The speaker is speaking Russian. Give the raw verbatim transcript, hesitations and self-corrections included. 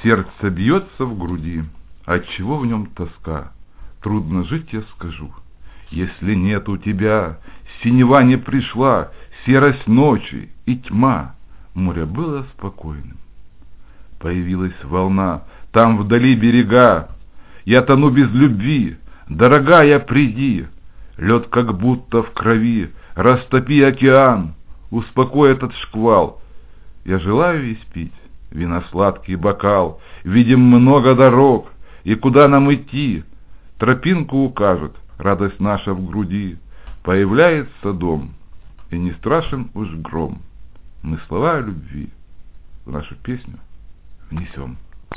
Сердце бьется в груди, отчего в нем тоска? Трудно жить, я скажу. Если нет у тебя, синева не пришла, серость ночи и тьма. Море было спокойным. Появилась волна, там вдали берега. Я тону без любви, дорогая, приди. Лед как будто в крови, растопи океан, успокой этот шквал. Я желаю испить вина сладкий бокал. Видим много дорог, и куда нам идти? Тропинку укажет радость наша в груди. Появляется дом, и не страшен уж гром. Мы слова о любви в нашу песню внесем.